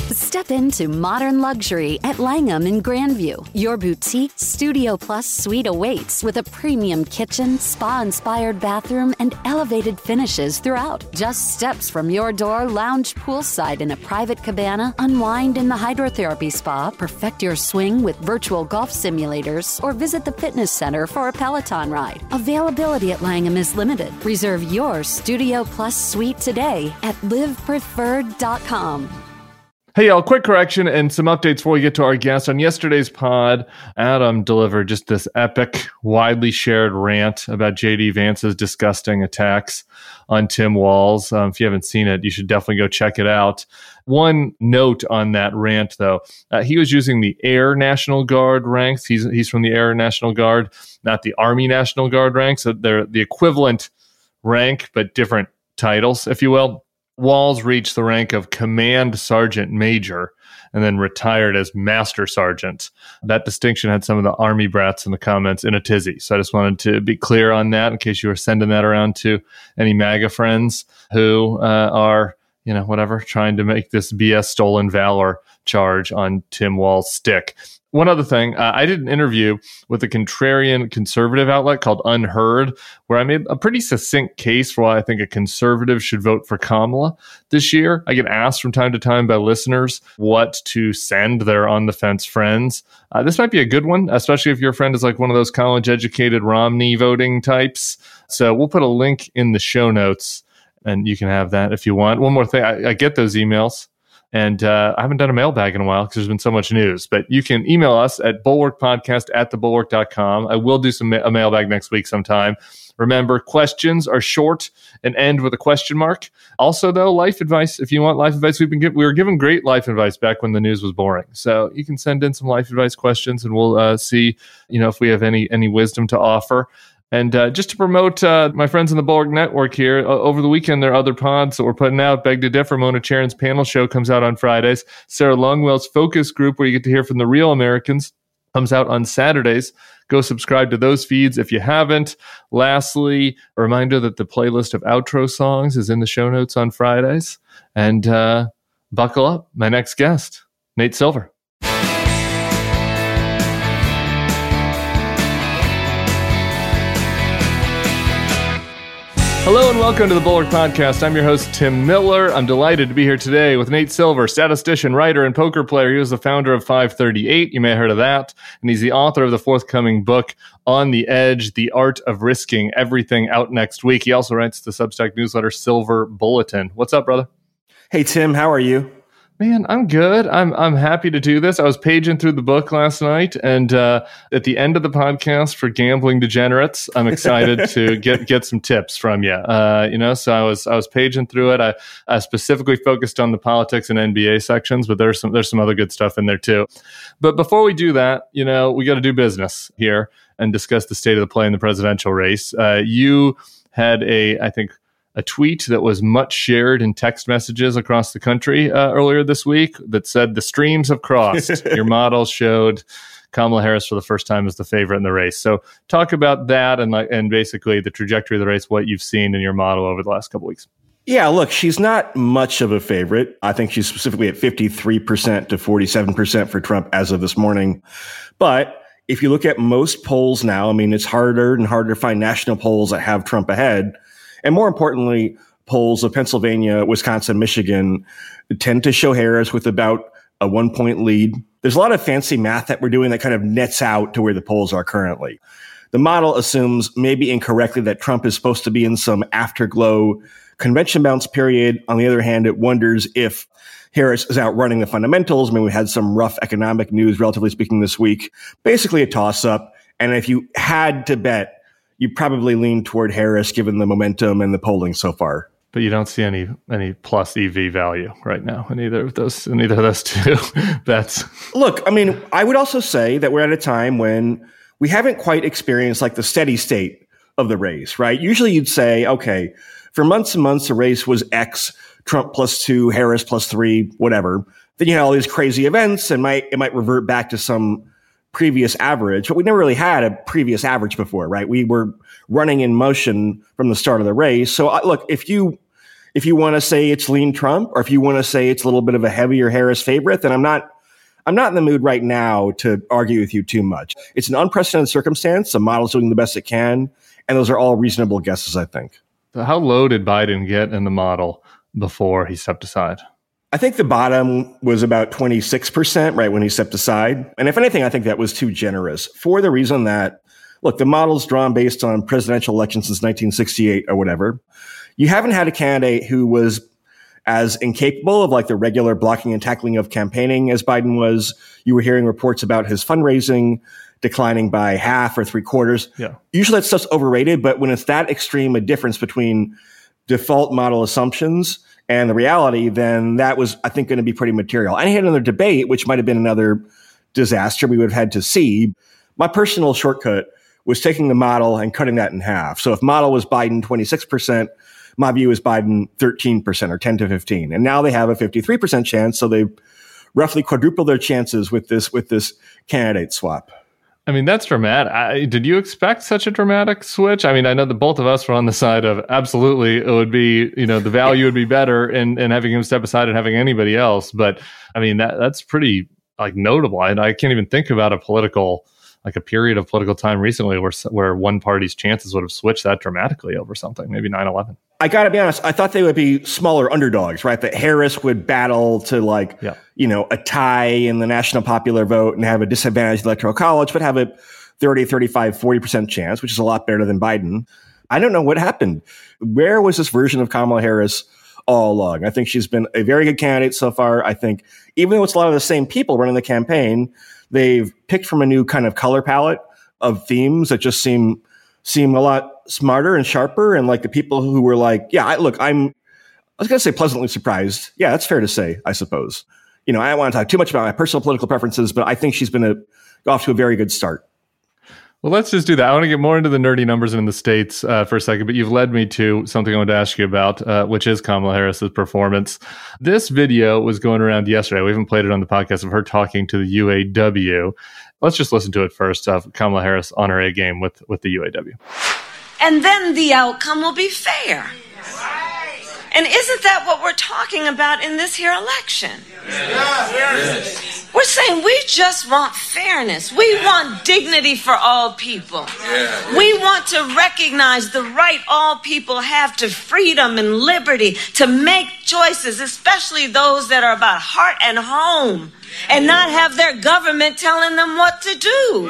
Step into modern luxury at Langham in Grandview. Your boutique Studio Plus suite awaits with a premium kitchen, spa-inspired bathroom, and elevated finishes throughout. Just steps from your door, lounge poolside in a private cabana, unwind in the hydrotherapy spa, perfect your swing with virtual golf simulators, or visit the fitness center for a Peloton ride. Availability at Langham is limited. Reserve your Studio Plus suite today at livepreferred.com. Hey, y'all, quick correction and some updates before we get to our guest. On yesterday's pod, Adam delivered just this epic, widely shared rant about J.D. Vance's disgusting attacks on Tim Walz. If you haven't seen it, you should definitely go check it out. One note on that rant, though, he was using the Air National Guard ranks. He's from the Air National Guard, not the Army National Guard ranks. So they're the equivalent rank, but different titles, if you will. Walz reached the rank of Command Sergeant Major and then retired as Master Sergeant. That distinction had some of the Army brats in the comments in a tizzy. So I just wanted to be clear on that in case you were sending that around to any MAGA friends who are, trying to make this BS stolen valor charge on Tim Walz stick. One other thing, I did an interview with a contrarian conservative outlet called Unheard, where I made a pretty succinct case for why I think a conservative should vote for Kamala this year. I get asked from time to time by listeners what to send their on-the-fence friends. This might be a good one, especially if your friend is like one of those college-educated Romney voting types. So we'll put a link in the show notes, and you can have that if you want. One more thing, I get those emails. And I haven't done a mailbag in a while because there's been so much news. But you can email us at bulwarkpodcast@thebulwark.com. I will do a mailbag next week sometime. Remember, questions are short and end with a question mark. Also, though, life advice. If you want life advice, we were given great life advice back when the news was boring. So you can send in some life advice questions, and we'll see, if we have any wisdom to offer. And just to promote my friends in the Bulwark Network here, over the weekend, there are other pods that we're putting out. Beg to Differ, Mona Charon's panel show comes out on Fridays. Sarah Longwell's Focus Group, where you get to hear from the real Americans, comes out on Saturdays. Go subscribe to those feeds if you haven't. Lastly, a reminder that the playlist of outro songs is in the show notes on Fridays. And buckle up. My next guest, Nate Silver. Hello and welcome to the Bulwark Podcast. I'm your host, Tim Miller. I'm delighted to be here today with Nate Silver, statistician, writer, and poker player. He was the founder of 538. You may have heard of that. And he's the author of the forthcoming book, On the Edge, The Art of Risking Everything, out next week. He also writes the Substack newsletter, Silver Bulletin. What's up, brother? Hey, Tim. How are you? Man, I'm good. I'm happy to do this. I was paging through the book last night, and at the end of the podcast for gambling degenerates, I'm excited to get some tips from you. So I was paging through it. I specifically focused on the politics and NBA sections, but there's some other good stuff in there too. But before we do that, we got to do business here and discuss the state of the play in the presidential race. You had a tweet that was much shared in text messages across the country earlier this week that said the streams have crossed. Your model showed Kamala Harris for the first time as the favorite in the race. So talk about that and basically the trajectory of the race, what you've seen in your model over the last couple of weeks. Yeah, look, she's not much of a favorite. I think she's specifically at 53% to 47% for Trump as of this morning. But if you look at most polls now, it's harder and harder to find national polls that have Trump ahead. And more importantly, polls of Pennsylvania, Wisconsin, Michigan tend to show Harris with about a 1-point lead. There's a lot of fancy math that we're doing that kind of nets out to where the polls are currently. The model assumes, maybe incorrectly, that Trump is supposed to be in some afterglow convention bounce period. On the other hand, it wonders if Harris is outrunning the fundamentals. We had some rough economic news, relatively speaking, this week. Basically a toss-up. And if you had to bet, you probably lean toward Harris given the momentum and the polling so far. But you don't see any plus EV value right now in either of those two bets. Look, I would also say that we're at a time when we haven't quite experienced like the steady state of the race, right? Usually you'd say, okay, for months and months, the race was X, Trump +2, Harris +3, whatever. Then you had all these crazy events and it might revert back to some previous average, but we never really had a previous average before, right? We were running in motion from the start of the race. So look, if you If you want to say it's lean Trump, or if you want to say it's a little bit of a heavier Harris favorite, then I'm not in the mood right now to argue with you too much. It's an unprecedented circumstance. The model's doing the best it can, and those are all reasonable guesses, I think. So how low did Biden get in the model before he stepped aside? I think the bottom was about 26%, right, when he stepped aside. And if anything, I think that was too generous for the reason that, look, the model's drawn based on presidential elections since 1968 or whatever. You haven't had a candidate who was as incapable of like the regular blocking and tackling of campaigning as Biden was. You were hearing reports about his fundraising declining by half or three quarters. Yeah. Usually that stuff's overrated, but when it's that extreme a difference between default model assumptions and the reality, then that was, I think, going to be pretty material. And he had another debate, which might have been another disaster we would have had to see. My personal shortcut was taking the model and cutting that in half. So if model was Biden 26%, my view is Biden 13% or 10 to 15. And now they have a 53% chance. So they roughly quadruple their chances with this candidate swap. I mean, that's dramatic. Did you expect such a dramatic switch? I mean, I know that both of us were on the side of absolutely it would be, the value would be better in having him step aside and having anybody else. But I mean, that's pretty notable. I can't even think about a period of political time recently where one party's chances would have switched that dramatically over something, maybe 9/11. I got to be honest, I thought they would be smaller underdogs, right? That Harris would battle to a tie in the national popular vote and have a disadvantaged electoral college, but have a 30, 35, 40% chance, which is a lot better than Biden. I don't know what happened. Where was this version of Kamala Harris all along? I think she's been a very good candidate so far. I think even though it's a lot of the same people running the campaign, they've picked from a new kind of color palette of themes that just seem a lot smarter and sharper. And like the people who were like, I was going to say pleasantly surprised. Yeah, that's fair to say, I suppose. I don't want to talk too much about my personal political preferences, but I think she's been off to a very good start. Well, let's just do that. I want to get more into the nerdy numbers in the States for a second, but you've led me to something I wanted to ask you about, which is Kamala Harris's performance. This video was going around yesterday. We haven't played it on the podcast of her talking to the UAW. Let's just listen to it first. Kamala Harris on her A game with the UAW. And then the outcome will be fair. And isn't that what we're talking about in this here election? We're saying we just want fairness. We want dignity for all people. We want to recognize the right all people have to freedom and liberty, to make choices, especially those that are about heart and home, and not have their government telling them what to do.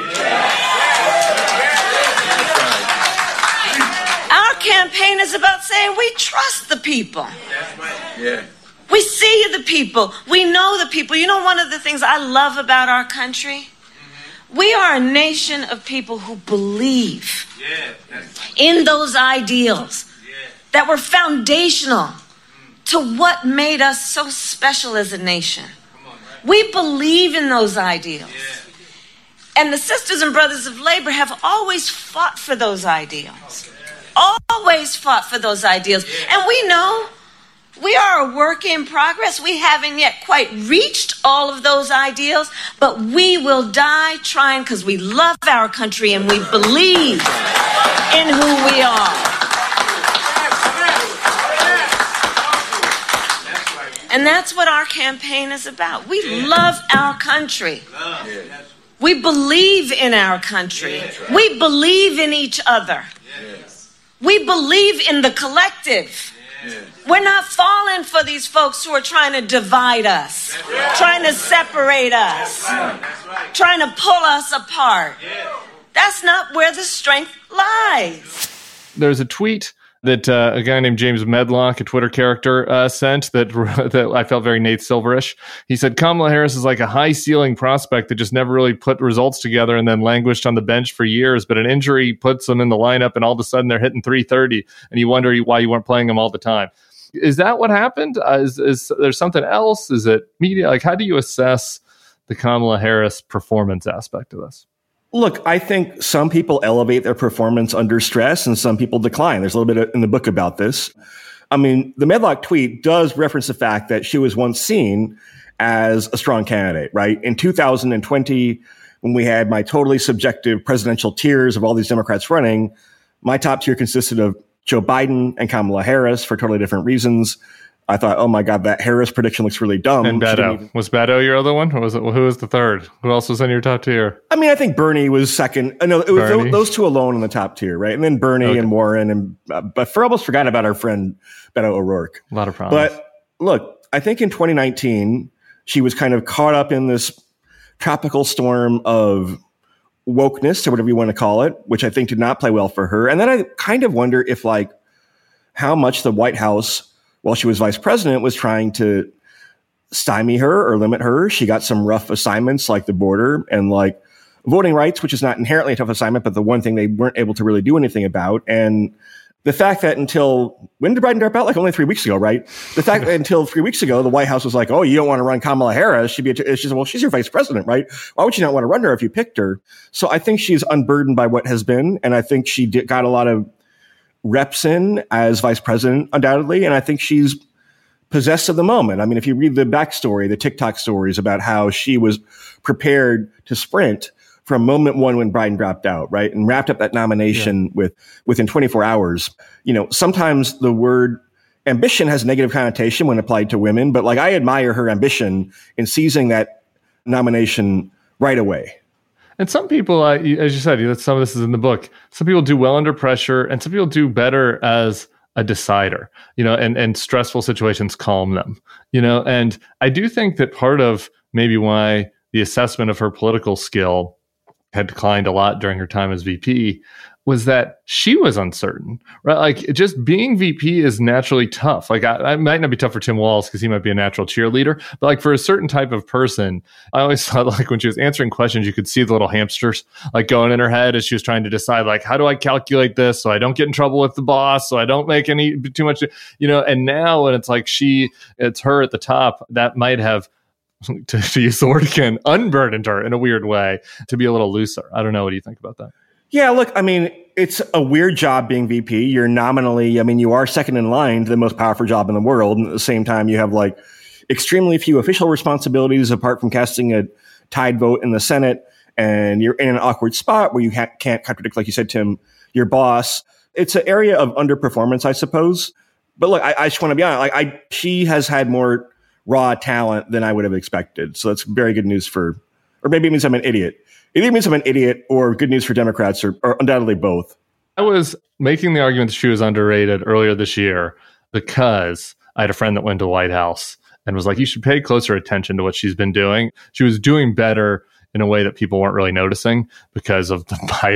Our campaign is about saying we trust the people. We see the people. We know the people. You know, one of the things I love about our country? We are a nation of people who believe in those ideals that were foundational to what made us so special as a nation. We believe in those ideals. And the sisters and brothers of labor have always fought for those ideals. Always fought for those ideals. And we know we are a work in progress. We haven't yet quite reached all of those ideals, but we will die trying because we love our country and we believe in who we are. And that's what our campaign is about. We love our country. We believe in our country. We believe in each other. We believe in the collective. We're not falling for these folks who are trying to divide us, trying to separate us, trying to pull us apart. That's not where the strength lies. There's a tweet that a guy named James Medlock, a Twitter character, sent that I felt very Nate Silverish. He said, Kamala Harris is like a high-ceiling prospect that just never really put results together and then languished on the bench for years, but an injury puts them in the lineup and all of a sudden they're hitting 330 and you wonder why you weren't playing them all the time. Is that what happened? Is there something else? Is it media? Like, how do you assess the Kamala Harris performance aspect of this? Look, I think some people elevate their performance under stress and some people decline. There's a little bit in the book about this. I mean, the Medlock tweet does reference the fact that she was once seen as a strong candidate, right? In 2020, when we had my totally subjective presidential tiers of all these Democrats running, my top tier consisted of Joe Biden and Kamala Harris for totally different reasons. I thought, oh my God, that Harris prediction looks really dumb. And Beto. Was Beto your other one? Or who was the third? Who else was in your top tier? I mean, I think Bernie was second. No, it was those two alone in the top tier, right? And then Bernie and Warren. But I almost forgot about our friend Beto O'Rourke. A lot of problems. But look, I think in 2019, she was kind of caught up in this tropical storm of wokeness, or whatever you want to call it, which I think did not play well for her. And then I kind of wonder if, like, how much the White House, while she was vice president, was trying to stymie her or limit her. She got some rough assignments like the border and like voting rights, which is not inherently a tough assignment, but the one thing they weren't able to really do anything about. And the fact that when did Biden drop out? Like only 3 weeks ago, right? The fact that until 3 weeks ago, the White House was like, oh, you don't want to run Kamala Harris. She said, well, she's your vice president, right? Why would you not want to run her if you picked her? So I think she's unburdened by what has been. And I think she got a lot of reps in as vice president, undoubtedly. And I think she's possessed of the moment. I mean, if you read the backstory, the TikTok stories about how she was prepared to sprint from moment one when Biden dropped out, right? And wrapped up that nomination within 24 hours. You know, sometimes the word ambition has a negative connotation when applied to women, but like I admire her ambition in seizing that nomination right away. And some people, as you said, some of this is in the book. Some people do well under pressure, and some people do better as a decider, and stressful situations calm them, And I do think that part of maybe why the assessment of her political skill had declined a lot during her time as VP was that she was uncertain, right? Like just being VP is naturally tough. Like I might not be tough for Tim Walz because he might be a natural cheerleader, but like for a certain type of person, I always thought like when she was answering questions, you could see the little hamsters like going in her head as she was trying to decide like, how do I calculate this so I don't get in trouble with the boss, so I don't make too much, and now when it's like it's her at the top, that might have, to use the word again, unburdened her in a weird way to be a little looser. I don't know. What do you think about that? Yeah, look, I mean, it's a weird job being VP. You're nominally, you are second in line to the most powerful job in the world. And at the same time, you have like extremely few official responsibilities apart from casting a tied vote in the Senate. And you're in an awkward spot where you can't contradict, like you said, Tim, your boss. It's an area of underperformance, I suppose. But look, I just want to be honest. She has had more raw talent than I would have expected. So that's very good news or maybe it means I'm an idiot. It either means I'm an idiot or good news for Democrats or undoubtedly both. I was making the argument that she was underrated earlier this year because I had a friend that went to the White House and was like, you should pay closer attention to what she's been doing. She was doing better in a way that people weren't really noticing because of the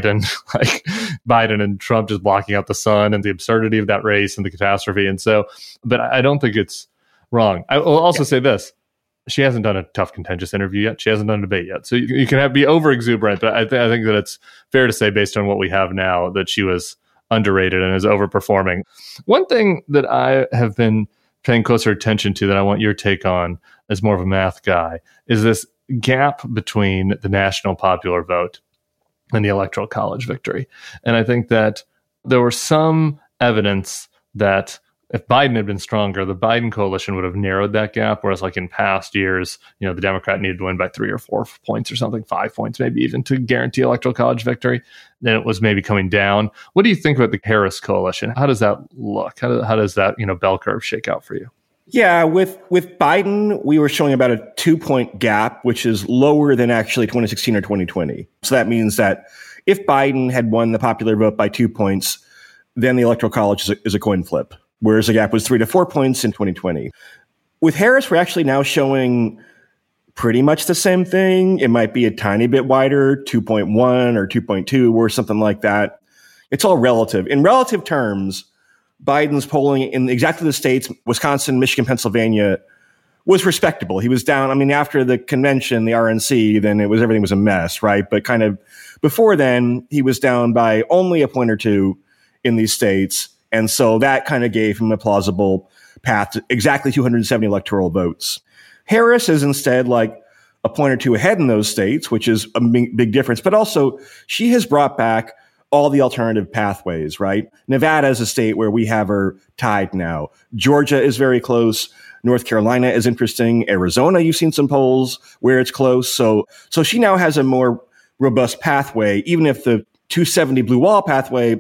Biden and Trump just blocking out the sun and the absurdity of that race and the catastrophe. And so, but I don't think it's wrong. I will also say this. She hasn't done a tough, contentious interview yet. She hasn't done a debate yet. So you can be over exuberant, but I think that it's fair to say, based on what we have now, that she was underrated and is overperforming. One thing that I have been paying closer attention to that I want your take on as more of a math guy is this gap between the national popular vote and the Electoral College victory. And I think that there was some evidence that if Biden had been stronger, the Biden coalition would have narrowed that gap. Whereas like in past years, the Democrat needed to win by 3 or 4 points or something, 5 points, maybe even to guarantee Electoral College victory. Then it was maybe coming down. What do you think about the Harris coalition? How does that look? How does that, bell curve shake out for you? Yeah, with Biden, we were showing about a 2-point gap, which is lower than actually 2016 or 2020. So that means that if Biden had won the popular vote by 2 points, then the Electoral College is a coin flip. Whereas the gap was 3 to 4 points in 2020. With Harris, we're actually now showing pretty much the same thing. It might be a tiny bit wider, 2.1 or 2.2 or something like that. It's all relative. In relative terms, Biden's polling in exactly the states, Wisconsin, Michigan, Pennsylvania, was respectable. He was down. I mean, after the convention, the RNC, then everything was a mess, right? But kind of before then, he was down by only a point or two in these states. And so that kind of gave him a plausible path to exactly 270 electoral votes. Harris is instead like a point or two ahead in those states, which is a big difference. But also, she has brought back all the alternative pathways, right? Nevada is a state where we have her tied now. Georgia is very close. North Carolina is interesting. Arizona, you've seen some polls where it's close. So she now has a more robust pathway, even if the 270 blue wall pathway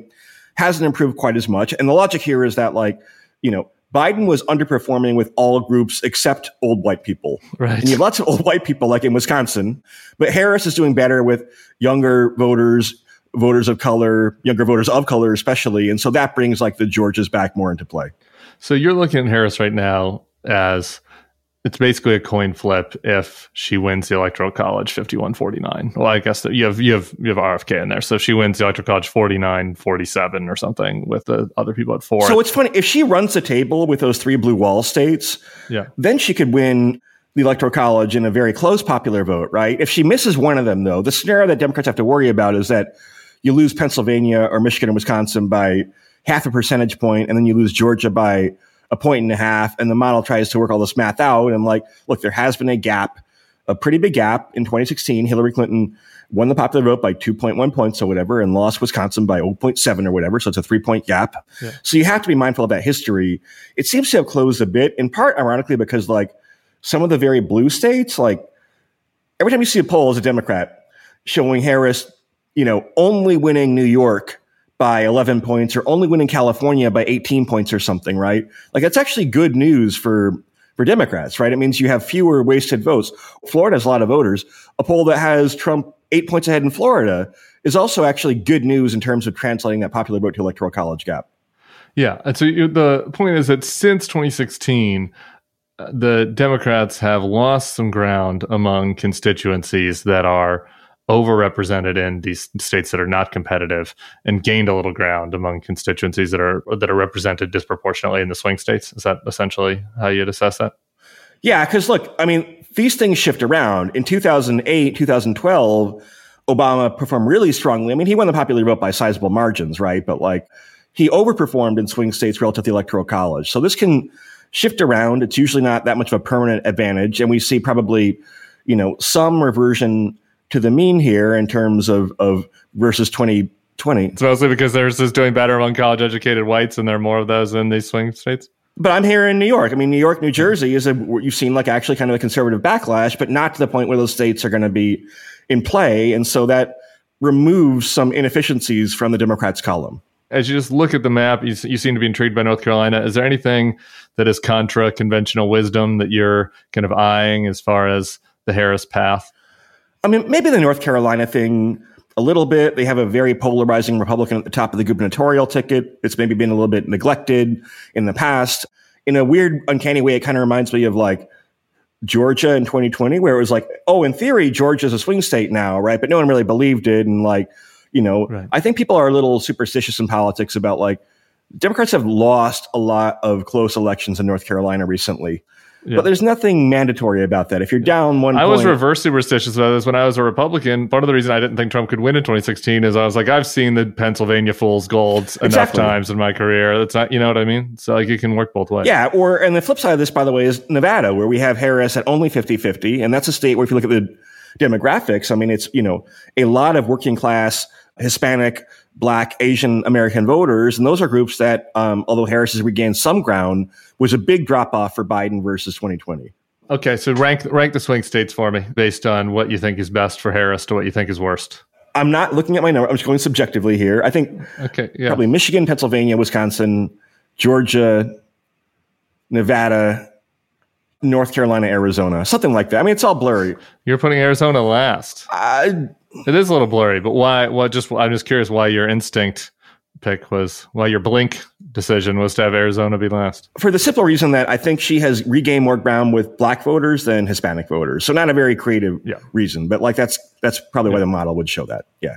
hasn't improved quite as much. And the logic here is that, like, Biden was underperforming with all groups except old white people. Right. And you have lots of old white people, like in Wisconsin, but Harris is doing better with younger voters, voters of color, younger voters of color especially. And so that brings like the Georgias back more into play. So you're looking at Harris right now as it's basically a coin flip if she wins the Electoral College 51-49. Well, I guess that you have RFK in there. So if she wins the Electoral College 49-47 or something with the other people at 4. So it's funny, if she runs the table with those 3 blue wall states, then she could win the Electoral College in a very close popular vote, right? If she misses one of them, though, the scenario that Democrats have to worry about is that you lose Pennsylvania or Michigan or Wisconsin by half a percentage point, and then you lose Georgia by 1.5 points, and the model tries to work all this math out. And like, look, there has been a gap, a pretty big gap. In 2016, Hillary Clinton won the popular vote by 2.1 points or whatever, and lost Wisconsin by 0.7 or whatever. So it's a 3-point gap. Yeah. So you have to be mindful of that history. It seems to have closed a bit, in part, ironically, because like some of the very blue states, like every time you see a poll as a Democrat showing Harris, only winning New York by 11 points or only winning California by 18 points or something, right? Like that's actually good news for Democrats, right? It means you have fewer wasted votes. Florida has a lot of voters. A poll that has Trump 8 points ahead in Florida is also actually good news in terms of translating that popular vote to Electoral College gap. Yeah. And so the point is that since 2016, the Democrats have lost some ground among constituencies that are overrepresented in these states that are not competitive, and gained a little ground among constituencies that are represented disproportionately in the swing states. Is that essentially how you'd assess that? Yeah, because look, I mean, these things shift around. In 2008, 2012, Obama performed really strongly. I mean, he won the popular vote by sizable margins, right? But like, he overperformed in swing states relative to the Electoral College. So this can shift around. It's usually not that much of a permanent advantage, and we see probably, some reversion to the mean here in terms of versus 2020. It's mostly because they're just doing better among college-educated whites, and there are more of those in these swing states. But I'm here in New York. I mean, New York, New Jersey you've seen like actually kind of a conservative backlash, but not to the point where those states are going to be in play. And so that removes some inefficiencies from the Democrats' column. As you just look at the map, you seem to be intrigued by North Carolina. Is there anything that is contra conventional wisdom that you're kind of eyeing as far as the Harris path? I mean, maybe the North Carolina thing a little bit. They have a very polarizing Republican at the top of the gubernatorial ticket. It's maybe been a little bit neglected in the past. In a weird, uncanny way, it kind of reminds me of like Georgia in 2020, where it was like, oh, in theory, Georgia's a swing state now, right? But no one really believed it. And like, right. I think people are a little superstitious in politics about like, Democrats have lost a lot of close elections in North Carolina recently. Yeah. But there's nothing mandatory about that. If you're down 1 point... I was reverse superstitious about this when I was a Republican. Part of the reason I didn't think Trump could win in 2016 is I was like, I've seen the Pennsylvania fool's gold enough times in my career. That's not, you know what I mean? So like, it can work both ways. Yeah, and the flip side of this, by the way, is Nevada, where we have Harris at only 50-50. And that's a state where if you look at the demographics, I mean, it's, a lot of working class, Hispanic, Black, Asian American voters. And those are groups that, although Harris has regained some ground, was a big drop off for Biden versus 2020. Okay, so rank the swing states for me based on what you think is best for Harris to what you think is worst. I'm not looking at my number. I'm just going subjectively here. I think probably Michigan, Pennsylvania, Wisconsin, Georgia, Nevada, North Carolina, Arizona, something like that. I mean, it's all blurry. You're putting Arizona last. It is a little blurry, but why? I'm just curious why your instinct pick was, why your blink decision was to have Arizona be last. For the simple reason that I think she has regained more ground with Black voters than Hispanic voters. So not a very creative reason, but like that's probably why the model would show that. Yeah.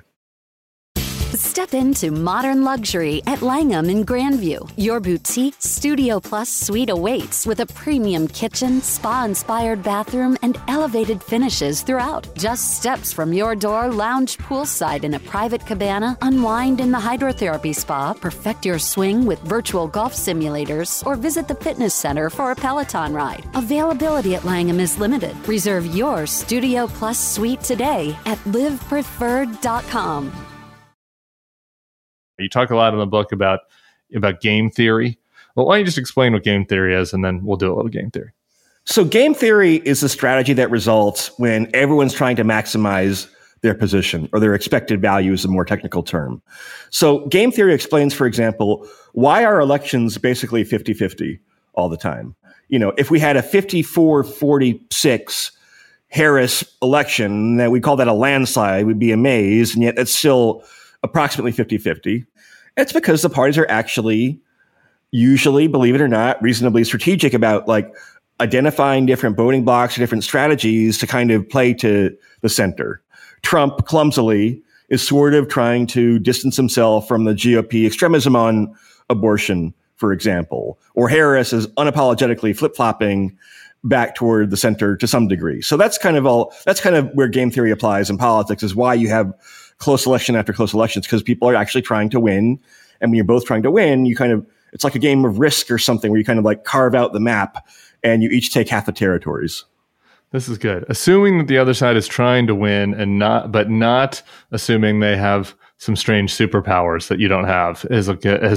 Step into modern luxury at Langham in Grandview. Your boutique Studio Plus suite awaits with a premium kitchen, spa-inspired bathroom, and elevated finishes throughout. Just steps from your door, lounge poolside in a private cabana, unwind in the hydrotherapy spa, perfect your swing with virtual golf simulators, or visit the fitness center for a Peloton ride. Availability at Langham is limited. Reserve your Studio Plus suite today at livepreferred.com. You talk a lot in the book about game theory. Well, why don't you just explain what game theory is, and then we'll do a little game theory. So game theory is a strategy that results when everyone's trying to maximize their position, or their expected value is a more technical term. So game theory explains, for example, why are elections basically 50-50 all the time? If we had a 54-46 Harris election, that we call that a landslide, we'd be amazed, and yet it's still approximately 50-50. It's because the parties are actually usually, believe it or not, reasonably strategic about identifying different voting blocks or different strategies to kind of play to the center. Trump clumsily is sort of trying to distance himself from the GOP extremism on abortion, for example, or Harris is unapologetically flip-flopping back toward the center to some degree. So that's kind of where game theory applies in politics, is why you have close election after close elections, because people are actually trying to win. And when you're both trying to win, it's like a game of Risk or something, where you kind of carve out the map and you each take half the territories. This is good. Assuming that the other side is trying to win but not assuming they have some strange superpowers that you don't have is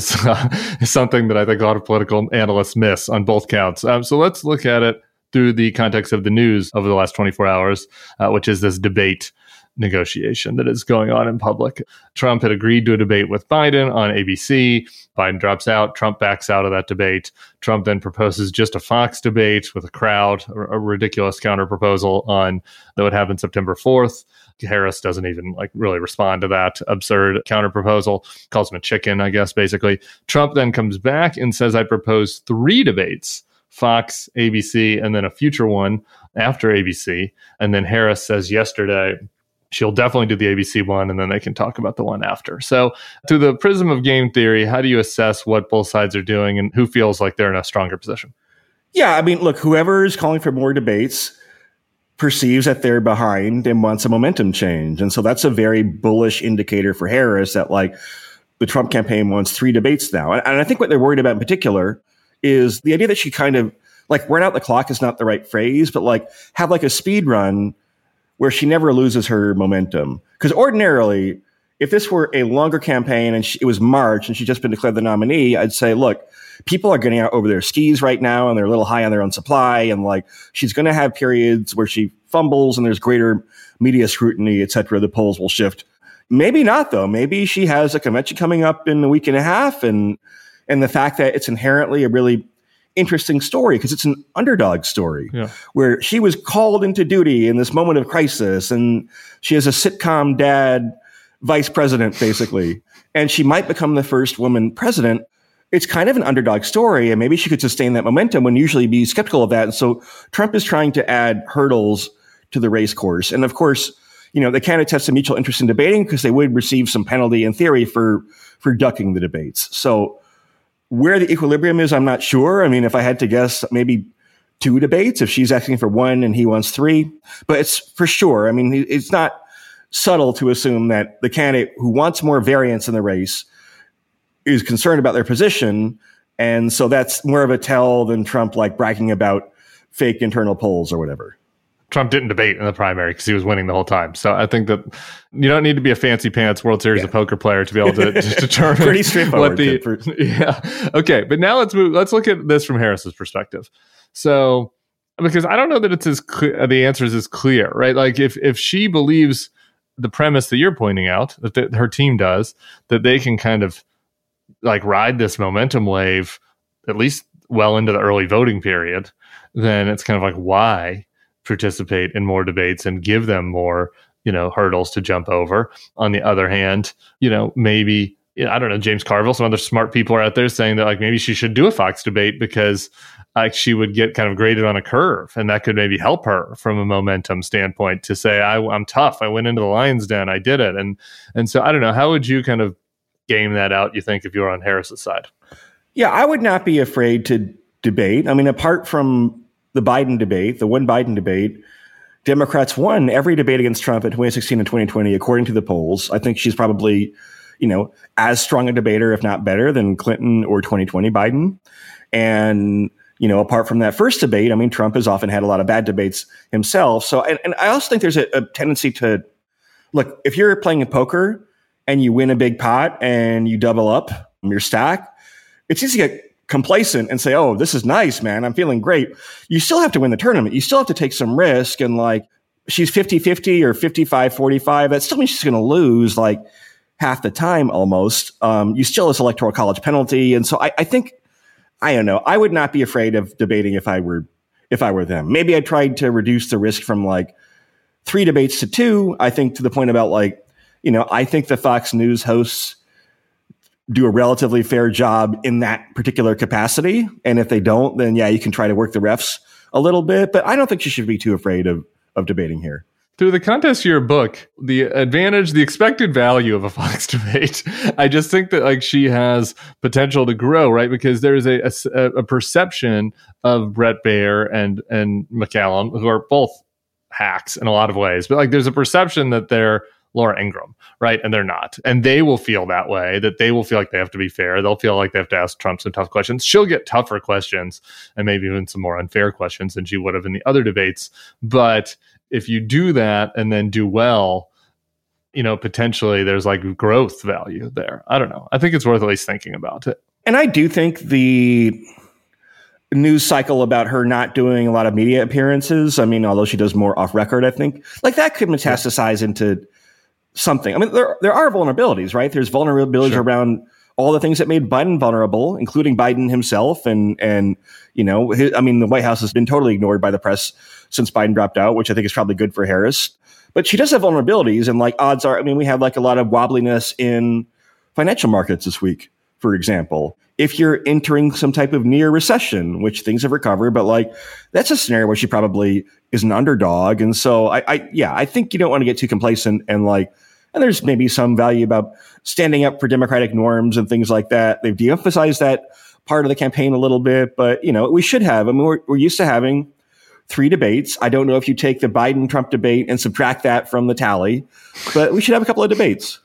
something that I think a lot of political analysts miss on both counts. So let's look at it through the context of the news over the last 24 hours, which is this debate negotiation that is going on in public. Trump had agreed to a debate with Biden on ABC. Biden drops out. Trump backs out of that debate. Trump then proposes just a Fox debate with a crowd, a ridiculous counter proposal that would happen September 4th. Harris doesn't even really respond to that absurd counter proposal, calls him a chicken, I guess, basically. Trump then comes back and says, I propose 3 debates, Fox, ABC, and then a future one after ABC. And then Harris says yesterday, she'll definitely do the ABC one, and then they can talk about the one after. So through the prism of game theory, how do you assess what both sides are doing and who feels like they're in a stronger position? Yeah, I mean, look, whoever is calling for more debates perceives that they're behind and wants a momentum change. And so that's a very bullish indicator for Harris that the Trump campaign wants 3 debates now. And I think what they're worried about in particular is the idea that she kind of run out the clock is not the right phrase, but have a speed run where she never loses her momentum. Because ordinarily, if this were a longer campaign and it was March and she'd just been declared the nominee, I'd say, look, people are getting out over their skis right now and they're a little high on their own supply. And she's going to have periods where she fumbles and there's greater media scrutiny, et cetera. The polls will shift. Maybe not, though. Maybe she has a convention coming up in a week and a half. And the fact that it's inherently a really interesting story, because it's an underdog story where she was called into duty in this moment of crisis, and she has a sitcom dad vice president, basically, and she might become the first woman president. It's kind of an underdog story, and maybe she could sustain that momentum when usually be skeptical of that. And so Trump is trying to add hurdles to the race course. And of course, the candidates have some mutual interest in debating because they would receive some penalty in theory for ducking the debates. So where the equilibrium is, I'm not sure. I mean, if I had to guess, maybe 2 debates if she's asking for 1 and he wants 3. But it's for sure. I mean, it's not subtle to assume that the candidate who wants more variance in the race is concerned about their position. And so that's more of a tell than Trump bragging about fake internal polls or whatever. Trump didn't debate in the primary because he was winning the whole time. So I think that you don't need to be a fancy pants World Series of Poker player to be able to just determine pretty straightforward. Okay. But now let's look at this from Harris's perspective. So, because I don't know that it's as clear, the answer is as clear, right? If she believes the premise that you're pointing out, that her team does, that they can kind of ride this momentum wave, at least well into the early voting period, then it's kind of why participate in more debates and give them more, hurdles to jump over. On the other hand, maybe, I don't know, James Carville, some other smart people are out there saying that maybe she should do a Fox debate because she would get kind of graded on a curve, and that could maybe help her from a momentum standpoint to say, I'm tough. I went into the lion's den. I did it. And so I don't know, how would you kind of game that out, you think, if you were on Harris's side? Yeah, I would not be afraid to debate. I mean, apart from the Biden debate, the one Biden debate, Democrats won every debate against Trump in 2016 and 2020, according to the polls. I think she's probably, as strong a debater, if not better, than Clinton or 2020 Biden. And, apart from that first debate, I mean, Trump has often had a lot of bad debates himself. So, and I also think there's a tendency to, look, if you're playing a poker and you win a big pot and you double up your stack, it's easy to get complacent and say, oh, this is nice, man, I'm feeling great. You still have to win the tournament. You still have to take some risk and she's 50-50 or 55-45, that still means she's going to lose like half the time almost. You still have this electoral college penalty. And so I think, I don't know, I would not be afraid of debating if I were them. Maybe I tried to reduce the risk from like 3 debates to 2. I think to the point about like, I think the Fox News hosts do a relatively fair job in that particular capacity. And if they don't, then yeah, you can try to work the refs a little bit, but I don't think you should be too afraid of debating here. Through the context of your book, the expected value of a Fox debate, I just think that like she has potential to grow, right? Because there is a perception of Bret Baier and McCallum, who are both hacks in a lot of ways, but like there's a perception that they're Laura Ingraham, right? And they're not. And they will feel that way, that they will feel like they have to be fair. They'll feel like they have to ask Trump some tough questions. She'll get tougher questions and maybe even some more unfair questions than she would have in the other debates. But if you do that and then do well, potentially there's like growth value there. I don't know. I think it's worth at least thinking about it. And I do think the news cycle about her not doing a lot of media appearances, I mean, although she does more off record, I think like that could metastasize into something. I mean, there are vulnerabilities, right? There's vulnerabilities around all the things that made Biden vulnerable, including Biden himself. And the White House has been totally ignored by the press since Biden dropped out, which I think is probably good for Harris. But she does have vulnerabilities. And like odds are, I mean, we have like a lot of wobbliness in financial markets this week, for example. If you're entering some type of near recession, which things have recovered, but like that's a scenario where she probably is an underdog. And so I think you don't want to get too complacent and there's maybe some value about standing up for democratic norms and things like that. They've de-emphasized that part of the campaign a little bit, but we should have. I mean, we're used to having 3 debates. I don't know if you take the Biden-Trump debate and subtract that from the tally, but we should have a couple of debates.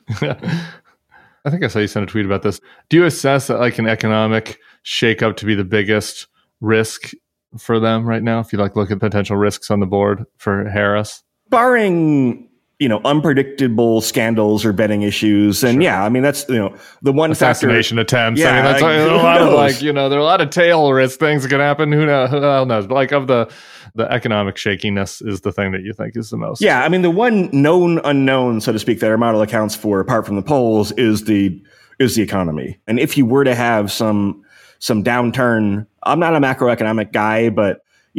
I think I saw you send a tweet about this. Do you assess that like an economic shakeup to be the biggest risk for them right now? If you look at potential risks on the board for Harris, barring unpredictable scandals or betting issues, and yeah, I mean that's the one assassination attempts. Yeah, I mean that's a lot of there are a lot of tail risk things that can happen. Who knows? But like of the economic shakiness is the thing that you think is the most. Yeah, I mean the one known unknown, so to speak, that our model accounts for, apart from the polls, is the economy. And if you were to have some downturn, I'm not a macroeconomic guy, but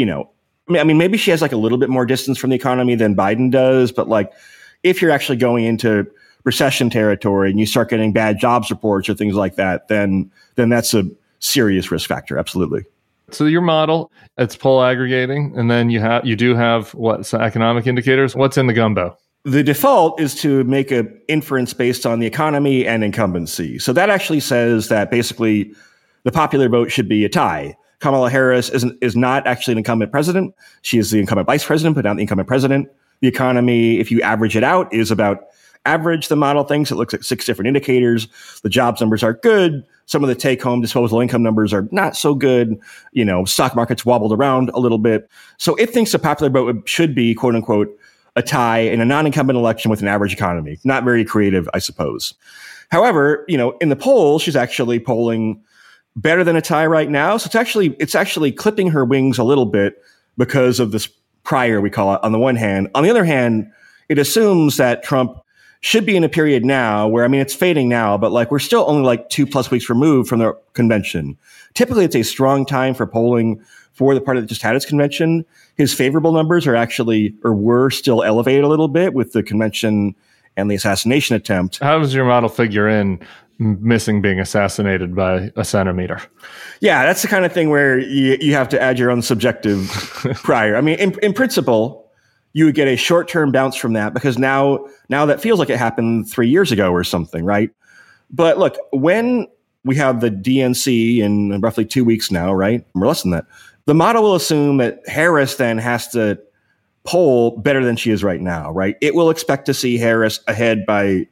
I mean, maybe she has like a little bit more distance from the economy than Biden does, but like if you're actually going into recession territory and you start getting bad jobs reports or things like that, then that's a serious risk factor. Absolutely. So your model, it's poll aggregating, and then you do have some economic indicators. What's in the gumbo? The default is to make an inference based on the economy and incumbency. So that actually says that basically the popular vote should be a tie. Kamala Harris is not actually an incumbent president. She is the incumbent vice president, but not the incumbent president. The economy, if you average it out, is about average. The model thinks it looks at 6 different indicators. The jobs numbers are good. Some of the take-home disposable income numbers are not so good. Stock markets wobbled around a little bit. So it thinks the popular vote should be, quote unquote, a tie in a non-incumbent election with an average economy. Not very creative, I suppose. However, in the poll, she's actually polling better than a tie right now. So it's actually clipping her wings a little bit because of this prior, we call it, on the one hand. On the other hand, it assumes that Trump should be in a period now where, I mean, it's fading now, but like we're still only like 2+ weeks removed from the convention. Typically, it's a strong time for polling for the party that just had its convention. His favorable numbers were still elevated a little bit with the convention and the assassination attempt. How does your model figure in missing being assassinated by a centimeter? Yeah, that's the kind of thing where you have to add your own subjective prior. I mean, in principle, you would get a short-term bounce from that because now that feels like it happened 3 years ago or something, right? But look, when we have the DNC in roughly 2 weeks now, right? Or less than that. The model will assume that Harris then has to poll better than she is right now, right? It will expect to see Harris ahead by,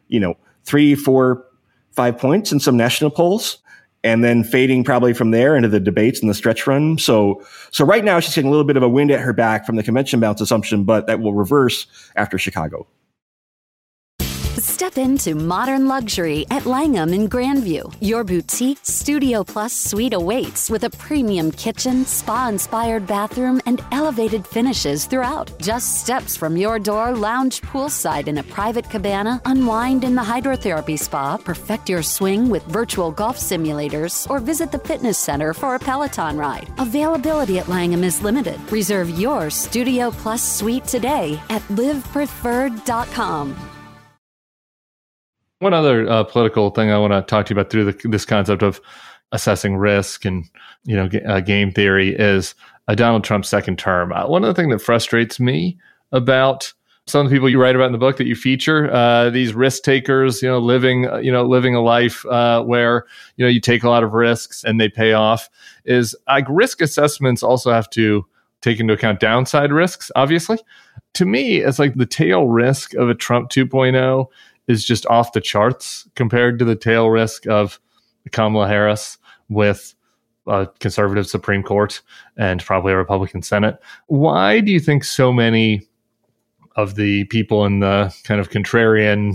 3, 4, 5 points in some national polls, and then fading probably from there into the debates and the stretch run. So right now she's getting a little bit of a wind at her back from the convention bounce assumption, but that will reverse after Chicago. Step into modern luxury at Langham in Grandview. Your boutique Studio Plus suite awaits with a premium kitchen, spa-inspired bathroom, and elevated finishes throughout. Just steps from your door, lounge poolside in a private cabana, unwind in the hydrotherapy spa, perfect your swing with virtual golf simulators, or visit the fitness center for a Peloton ride. Availability at Langham is limited. Reserve your Studio Plus suite today at livepreferred.com. One other political thing I want to talk to you about through this concept of assessing risk and game theory is Donald Trump's second term. One of the things that frustrates me about some of the people you write about in the book that you feature, these risk takers, living a life where you take a lot of risks and they pay off, is like risk assessments also have to take into account downside risks. Obviously, to me, it's like the tail risk of a Trump 2.0 is just off the charts compared to the tail risk of Kamala Harris with a conservative Supreme Court and probably a Republican Senate. Why do you think so many of the people in the kind of contrarian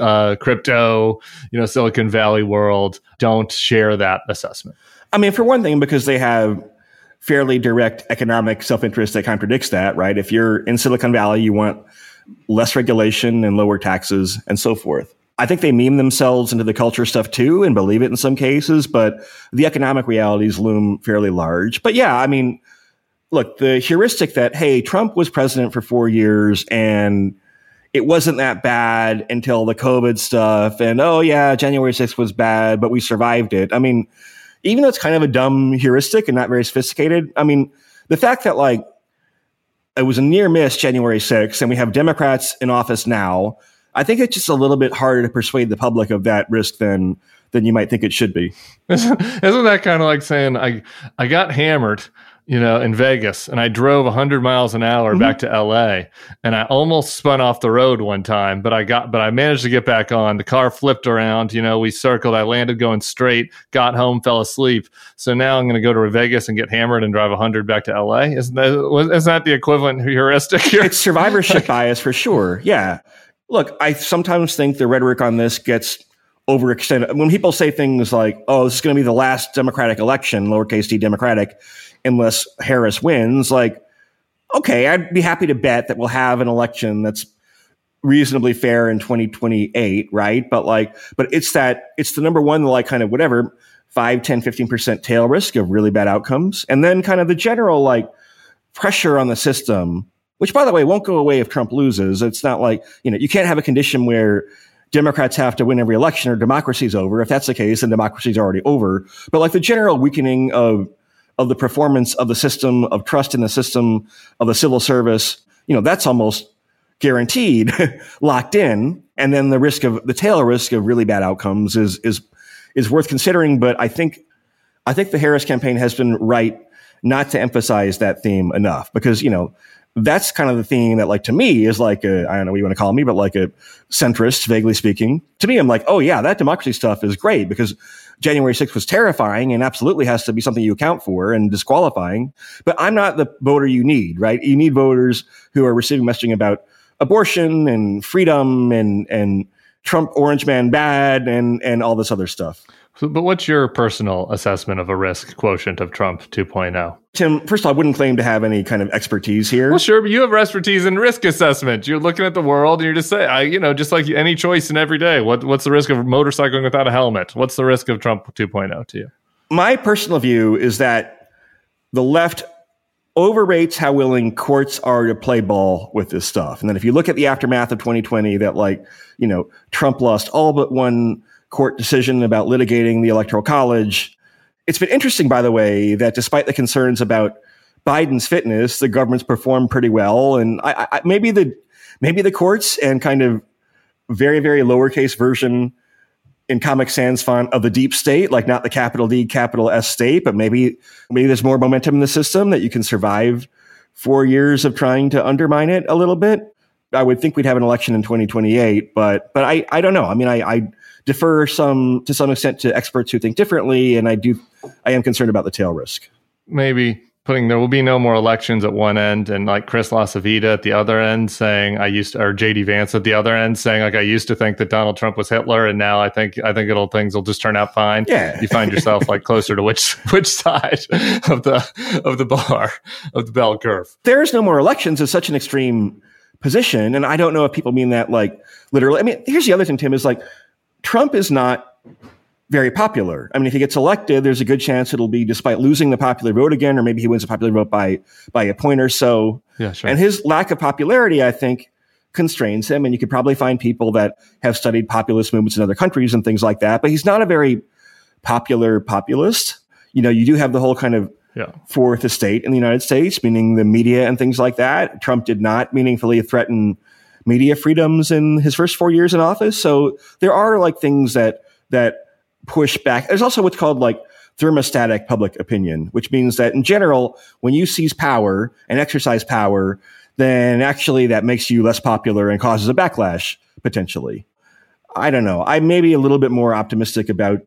crypto, Silicon Valley world don't share that assessment? I mean, for one thing, because they have fairly direct economic self-interest that contradicts that, right? If you're in Silicon Valley, you want less regulation and lower taxes and so forth. I think they meme themselves into the culture stuff too and believe it in some cases, but the economic realities loom fairly large. But yeah, I mean, look, the heuristic that, hey, Trump was president for 4 years and it wasn't that bad until the COVID stuff. And, oh yeah, January 6th was bad, but we survived it. I mean, even though it's kind of a dumb heuristic and not very sophisticated, I mean, the fact that like, it was a near miss January 6th, and we have Democrats in office now. I think it's just a little bit harder to persuade the public of that risk than you might think it should be. Isn't that kind of like saying I got hammered, in Vegas, and I drove 100 miles an hour back to LA, and I almost spun off the road one time, but I managed to get back on. The car flipped around, we circled, I landed going straight, got home, fell asleep. So now I'm going to go to Vegas and get hammered and drive 100 back to LA. Isn't that the equivalent heuristic here? It's survivorship bias for sure. Yeah. Look, I sometimes think the rhetoric on this gets overextended. When people say things like, oh, this is going to be the last Democratic election, lowercase d Democratic, unless Harris wins, like, okay, I'd be happy to bet that we'll have an election that's reasonably fair in 2028, right? But it's the number one, like kind of whatever, 5, 10, 15% tail risk of really bad outcomes. And then kind of the general like pressure on the system, which by the way, won't go away if Trump loses. It's not like, you can't have a condition where Democrats have to win every election or democracy's over. If that's the case, then democracy's already over. But like the general weakening of the performance of the system, of trust in the system, of the civil service, that's almost guaranteed, locked in. And then the tail risk of really bad outcomes is worth considering. But I think the Harris campaign has been right not to emphasize that theme enough because, that's kind of the theme that, like, to me is like I don't know what you want to call me, but like a centrist, vaguely speaking. To me, I'm like, oh yeah, that democracy stuff is great because January 6th was terrifying and absolutely has to be something you account for and disqualifying. But I'm not the voter you need, right? You need voters who are receiving messaging about abortion and freedom and Trump orange man bad and all this other stuff. But what's your personal assessment of a risk quotient of Trump 2.0? Tim, first of all, I wouldn't claim to have any kind of expertise here. Well, sure, but you have expertise in risk assessment. You're looking at the world and you're just saying, just like any choice in every day. What's the risk of motorcycling without a helmet? What's the risk of Trump 2.0 to you? My personal view is that the left overrates how willing courts are to play ball with this stuff. And then if you look at the aftermath of 2020, that Trump lost all but one court decision about litigating the Electoral College. It's been interesting, by the way, that despite the concerns about Biden's fitness, the government's performed pretty well. And maybe the courts and kind of very, very lowercase version in Comic Sans font of the deep state, like not the capital D, capital S state, but maybe there's more momentum in the system that you can survive 4 years of trying to undermine it a little bit. I would think we'd have an election in 2028, but I don't know. I mean, I defer to some extent to experts who think differently, and I am concerned about the tail risk. Maybe putting there will be no more elections at one end, and like Chris LaCivita at the other end saying or JD Vance at the other end saying like I used to think that Donald Trump was Hitler, and now I think things will just turn out fine. Yeah. You find yourself like closer to which side of the bell curve. There's no more elections is such an extreme position, and I don't know if people mean that like literally. I mean, here's the other thing, Tim, is like Trump is not very popular. I mean, if he gets elected, there's a good chance it'll be despite losing the popular vote again, or maybe he wins the popular vote by a point or so. Yeah, sure. And his lack of popularity, I think, constrains him. And you could probably find people that have studied populist movements in other countries and things like that. But he's not a very popular populist. You know, you do have the whole kind of fourth estate in the United States, meaning the media and things like that. Trump did not meaningfully threaten media freedoms in his first 4 years in office. So there are like things that push back. There's also what's called like thermostatic public opinion, which means that in general, when you seize power and exercise power, then actually that makes you less popular and causes a backlash potentially. I don't know. I may be a little bit more optimistic about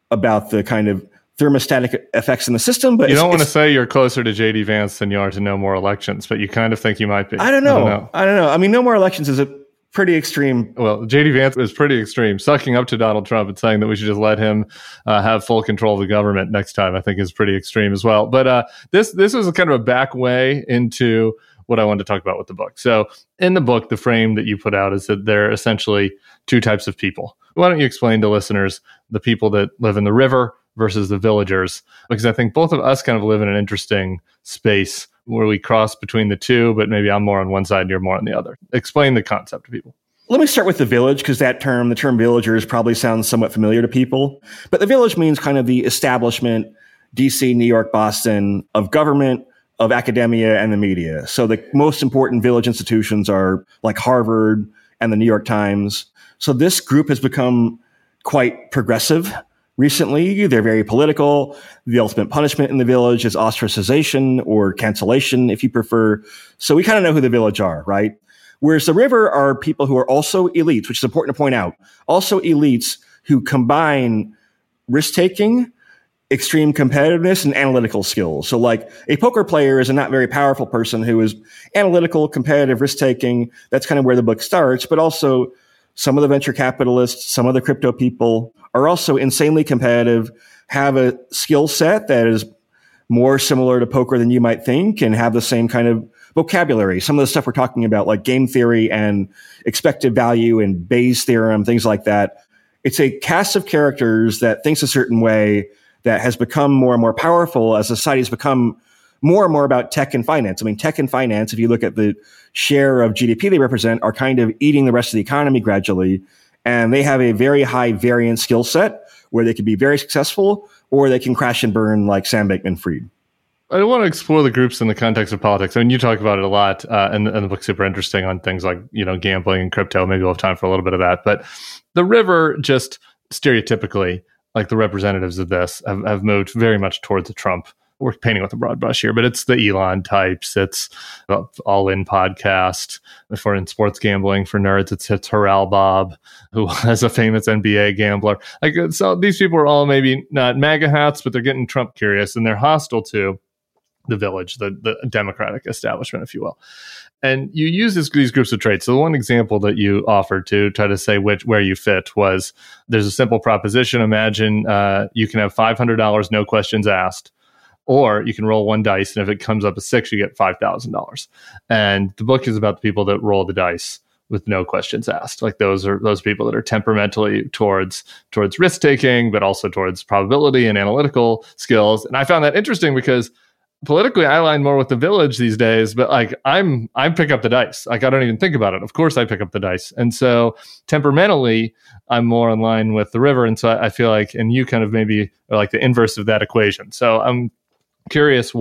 the kind of thermostatic effects in the system, but you don't want to say you're closer to JD Vance than you are to no more elections, but you kind of think you might be. I don't know. I mean, no more elections is a pretty extreme. Well, JD Vance is pretty extreme. Sucking up to Donald Trump and saying that we should just let him have full control of the government next time, I think is pretty extreme as well. But this was kind of a back way into what I wanted to talk about with the book. So in the book, the frame that you put out is that there are essentially two types of people. Why don't you explain to listeners the people that live in the river versus the villagers? Because I think both of us kind of live in an interesting space where we cross between the two, but maybe I'm more on one side and you're more on the other. Explain the concept to people. Let me start with the village, because the term villagers probably sounds somewhat familiar to people. But the village means kind of the establishment, DC, New York, Boston, of government, of academia, and the media. So the most important village institutions are like Harvard and the New York Times. So this group has become quite progressive recently. They're very political. The ultimate punishment in the village is ostracization or cancellation, if you prefer. So we kind of know who the village are, right? Whereas the river are people who are also elites, which is important to point out. Also elites who combine risk-taking, extreme competitiveness, and analytical skills. So like a poker player is a not very powerful person who is analytical, competitive, risk-taking. That's kind of where the book starts. But also some of the venture capitalists, some of the crypto people are also insanely competitive, have a skill set that is more similar to poker than you might think, and have the same kind of vocabulary. Some of the stuff we're talking about, like game theory and expected value and Bayes' theorem, things like that. It's a cast of characters that thinks a certain way that has become more and more powerful as society has become more and more about tech and finance. I mean, tech and finance, if you look at the share of GDP they represent, are kind of eating the rest of the economy gradually. And they have a very high variant skill set where they can be very successful or they can crash and burn like Sam Bankman-Fried. I want to explore the groups in the context of politics. I mean, you talk about it a lot, and the book's super interesting on things like, gambling and crypto. Maybe we'll have time for a little bit of that. But the river, just stereotypically, like the representatives of this, have moved very much towards the Trump. We're painting with a broad brush here, but it's the Elon types. It's the All In podcast. For in sports gambling for nerds, it's Harel Bob, who has a famous NBA gambler. So these people are all maybe not MAGA hats, but they're getting Trump curious, and they're hostile to the village, the Democratic establishment, if you will. And you use these groups of traits. So the one example that you offered to try to say where you fit was, there's a simple proposition. Imagine you can have $500, no questions asked. Or you can roll one dice, and if it comes up a 6, you get $5,000. And the book is about the people that roll the dice with no questions asked. Like those people that are temperamentally towards risk taking, but also towards probability and analytical skills. And I found that interesting because politically, I align more with the village these days. But like I pick up the dice. Like I don't even think about it. Of course, I pick up the dice. And so temperamentally, I'm more in line with the river. And so I feel like, and you kind of maybe are like the inverse of that equation. So I'm curious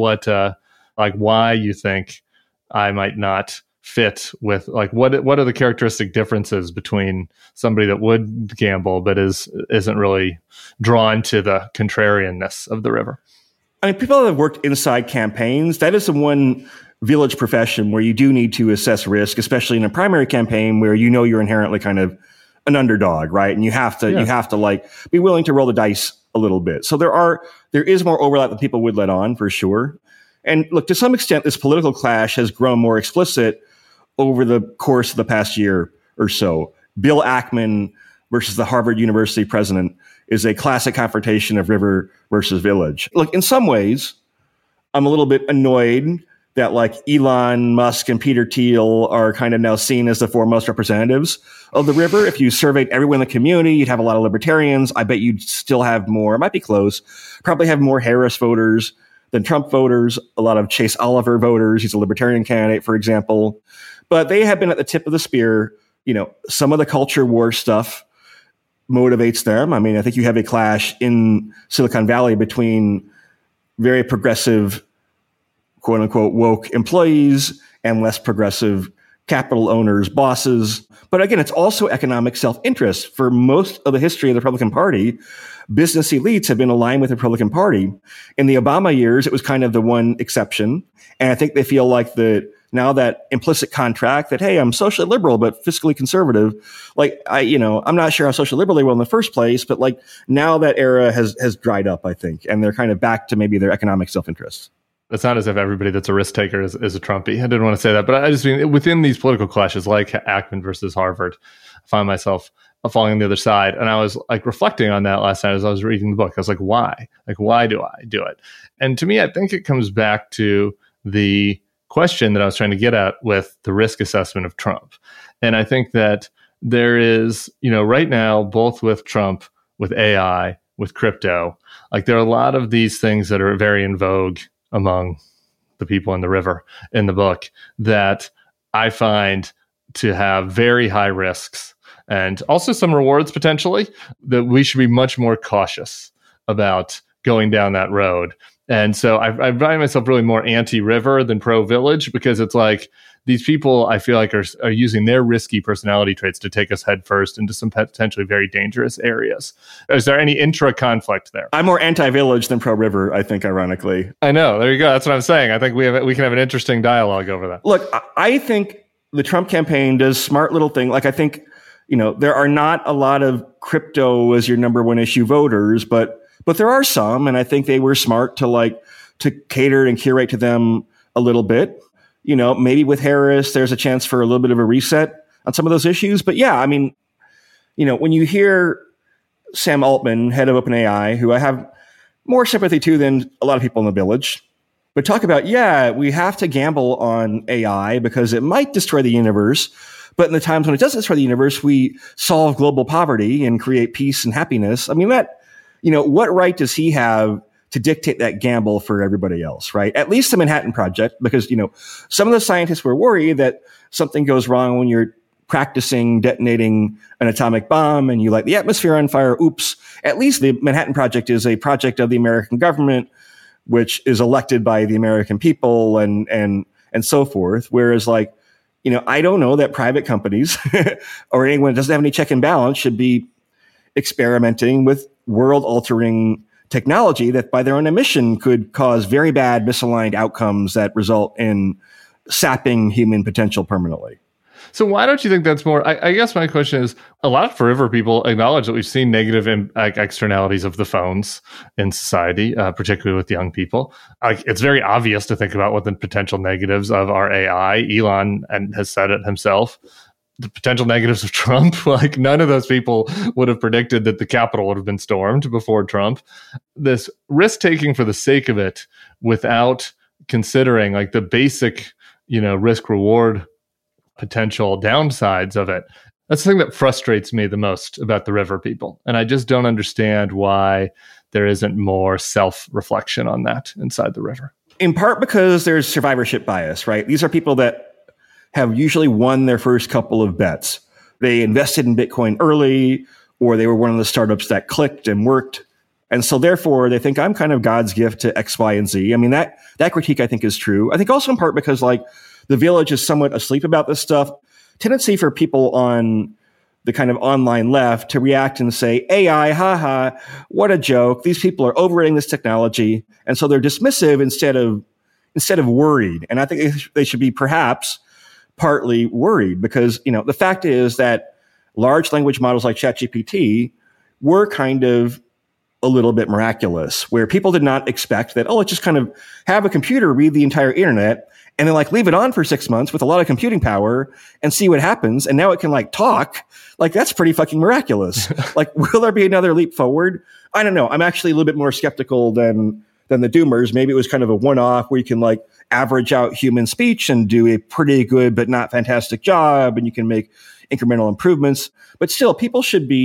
why you think I might not fit with, like, what are the characteristic differences between somebody that would gamble but isn't really drawn to the contrarianness of the river? I mean, people that have worked inside campaigns, that is the one village profession where you do need to assess risk, especially in a primary campaign where you're inherently kind of an underdog, right? And you have to like be willing to roll the dice a little bit. So there is more overlap than people would let on, for sure. And look, to some extent, this political clash has grown more explicit over the course of the past year or so. Bill Ackman versus the Harvard University president is a classic confrontation of river versus village. Look, in some ways, I'm a little bit annoyed that like Elon Musk and Peter Thiel are kind of now seen as the foremost representatives of the river. If you surveyed everyone in the community, you'd have a lot of libertarians. I bet you'd still have more, it might be close, probably have more Harris voters than Trump voters, a lot of Chase Oliver voters. He's a libertarian candidate, for example. But they have been at the tip of the spear. You know, some of the culture war stuff motivates them. I mean, I think you have a clash in Silicon Valley between very progressive, quote unquote, woke employees and less progressive capital owners, bosses. But again, it's also economic self-interest. For most of the history of the Republican Party, business elites have been aligned with the Republican Party. In the Obama years, it was kind of the one exception. And I think they feel like now that implicit contract that, hey, I'm socially liberal, but fiscally conservative. Like, I'm not sure how socially liberal they were in the first place, but like now that era has dried up, I think. And they're kind of back to maybe their economic self-interest. It's not as if everybody that's a risk taker is a Trumpy. I didn't want to say that, but I just mean within these political clashes, like Ackman versus Harvard, I find myself falling on the other side. And I was like reflecting on that last night as I was reading the book. I was like, why? Like, why do I do it? And to me, I think it comes back to the question that I was trying to get at with the risk assessment of Trump. And I think that there is, right now, both with Trump, with AI, with crypto, like there are a lot of these things that are very in vogue among the people in the river in the book that I find to have very high risks and also some rewards potentially, that we should be much more cautious about going down that road. And so I find myself really more anti-river than pro-village, because it's like these people, I feel like, are using their risky personality traits to take us headfirst into some potentially very dangerous areas. Is there any intra-conflict there? I'm more anti-village than pro-river, I think, ironically. I know. There you go. That's what I'm saying. I think we can have an interesting dialogue over that. Look, I think the Trump campaign does smart little thing. Like, I think, there are not a lot of crypto as your number one issue voters, but there are some, and I think they were smart to cater and curate to them a little bit. Maybe with Harris, there's a chance for a little bit of a reset on some of those issues. But yeah, I mean, when you hear Sam Altman, head of OpenAI, who I have more sympathy to than a lot of people in the village, but talk about, we have to gamble on AI because it might destroy the universe. But in the times when it doesn't destroy the universe, we solve global poverty and create peace and happiness. I mean, what right does he have to dictate that gamble for everybody else, right? At least the Manhattan Project, because, some of the scientists were worried that something goes wrong when you're practicing detonating an atomic bomb and you light the atmosphere on fire. Oops. At least the Manhattan Project is a project of the American government, which is elected by the American people and so forth. Whereas I don't know that private companies or anyone that doesn't have any check and balance should be experimenting with world-altering technology that by their own admission could cause very bad misaligned outcomes that result in sapping human potential permanently. So why don't you think that's more? I guess my question is, a lot of river people acknowledge that we've seen negative externalities of the phones in society, particularly with young people. It's very obvious to think about what the potential negatives of our AI. Elon has said it himself. The potential negatives of Trump, none of those people would have predicted that the Capitol would have been stormed before Trump. This risk-taking for the sake of it without considering the basic, risk-reward potential downsides of it. That's the thing that frustrates me the most about the river people. And I just don't understand why there isn't more self-reflection on that inside the river. In part because there's survivorship bias, right? These are people that have usually won their first couple of bets. They invested in Bitcoin early, or they were one of the startups that clicked and worked. And so therefore they think I'm kind of God's gift to X, Y, and Z. I mean, that critique I think is true. I think also in part because the village is somewhat asleep about this stuff. Tendency for people on the kind of online left to react and say, AI, haha, what a joke. These people are overrating this technology. And so they're dismissive instead of worried. And I think they should be perhaps partly worried because, the fact is that large language models like ChatGPT were kind of a little bit miraculous, where people did not expect that, let's just kind of have a computer read the entire internet and then like leave it on for 6 months with a lot of computing power and see what happens. And now it can like talk. Like, that's pretty fucking miraculous. Like, will there be another leap forward? I don't know. I'm actually a little bit more skeptical than the doomers. Maybe it was kind of a one-off where you can like average out human speech and do a pretty good but not fantastic job, and you can make incremental improvements. But still, people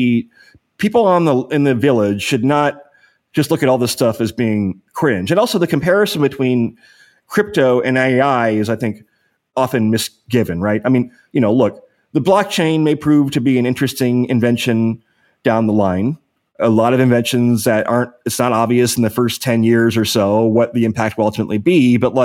in the village should not just look at all this stuff as being cringe. And also the comparison between crypto and AI is, I think, often misgiven, right? I mean, look, the blockchain may prove to be an interesting invention down the line. A lot of inventions that it's not obvious in the first 10 years or so what the impact will ultimately be. But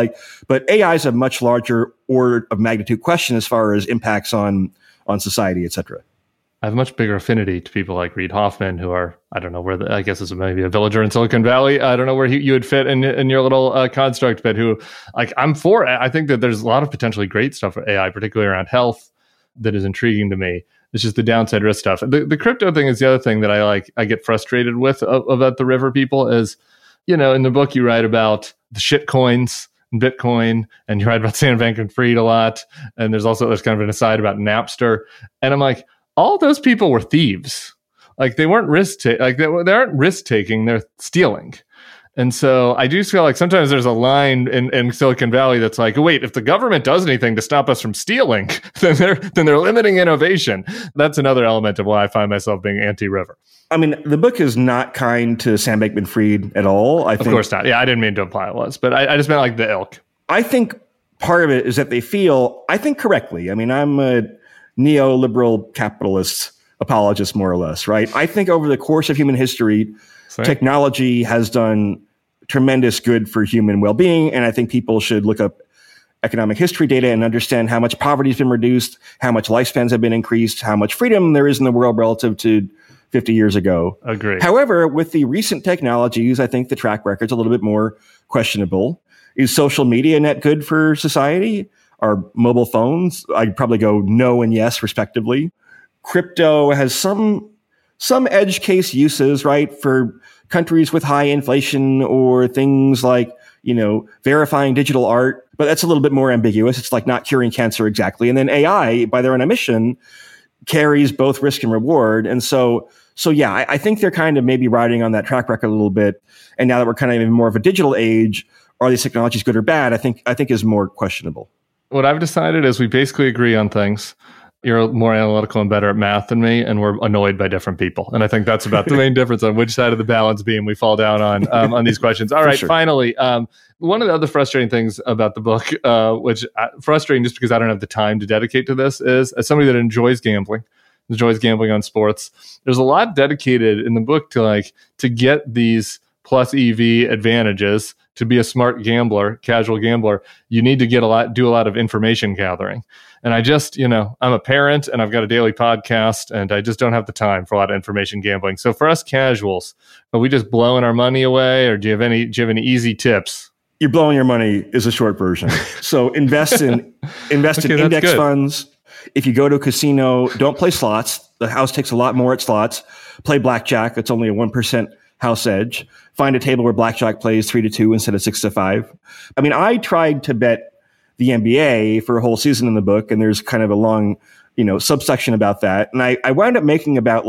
AI is a much larger order of magnitude question as far as impacts on society, et cetera. I have a much bigger affinity to people like Reid Hoffman, who are, I don't know where, I guess is maybe a villager in Silicon Valley. I don't know where you would fit in your little construct, but who, like, I'm for it. I think that there's a lot of potentially great stuff for AI, particularly around health, that is intriguing to me. It's just the downside risk stuff. The crypto thing is the other thing that I get frustrated with about the river people is, in the book you write about the shit coins and Bitcoin, and you write about Sam Bankman-Fried a lot. And there's kind of an aside about Napster. And I'm like, all those people were thieves. Like, they weren't they aren't risk taking, they're stealing. And so I do feel like sometimes there's a line in Silicon Valley that's like, wait, if the government does anything to stop us from stealing, then they're limiting innovation. That's another element of why I find myself being anti-river. I mean, the book is not kind to Sam Bankman-Fried at all. I think, of course not. Yeah, I didn't mean to imply it was, but I just meant like the ilk. I think part of it is that they feel, I think correctly, I mean, I'm a neoliberal capitalist apologist, more or less, right? I think over the course of human history, technology has done tremendous good for human well-being, and I think people should look up economic history data and understand how much poverty has been reduced, how much lifespans have been increased, how much freedom there is in the world relative to 50 years ago. Agree. However, with the recent technologies, I think the track record's a little bit more questionable. Is social media net good for society? Are mobile phones? I'd probably go no and yes, respectively. Crypto has some edge case uses, right, for countries with high inflation or things like, verifying digital art. But that's a little bit more ambiguous. It's like not curing cancer exactly. And then AI, by their own admission, carries both risk and reward. And so yeah, I think they're kind of maybe riding on that track record a little bit. And now that we're kind of in more of a digital age, are these technologies good or bad? I think is more questionable. What I've decided is we basically agree on things. You're more analytical and better at math than me, and we're annoyed by different people. And I think that's about the main difference on which side of the balance beam we fall down on these questions. All right, sure. Finally, one of the other frustrating things about the book, which frustrating just because I don't have the time to dedicate to this, is as somebody that enjoys gambling on sports, there's a lot dedicated in the book to get these plus EV advantages. To be a smart gambler, casual gambler, you need to do a lot of information gathering. And I just, I'm a parent and I've got a daily podcast and I just don't have the time for a lot of information gambling. So for us casuals, are we just blowing our money away, or do you have any easy tips? You're blowing your money is a short version. So invest in index funds. If you go to a casino, don't play slots. The house takes a lot more at slots. Play blackjack. It's only a 1% house edge. Find a table where blackjack plays 3-2 instead of 6-5. I mean, I tried to bet the NBA for a whole season in the book, and there's kind of a long, subsection about that. And I wound up making about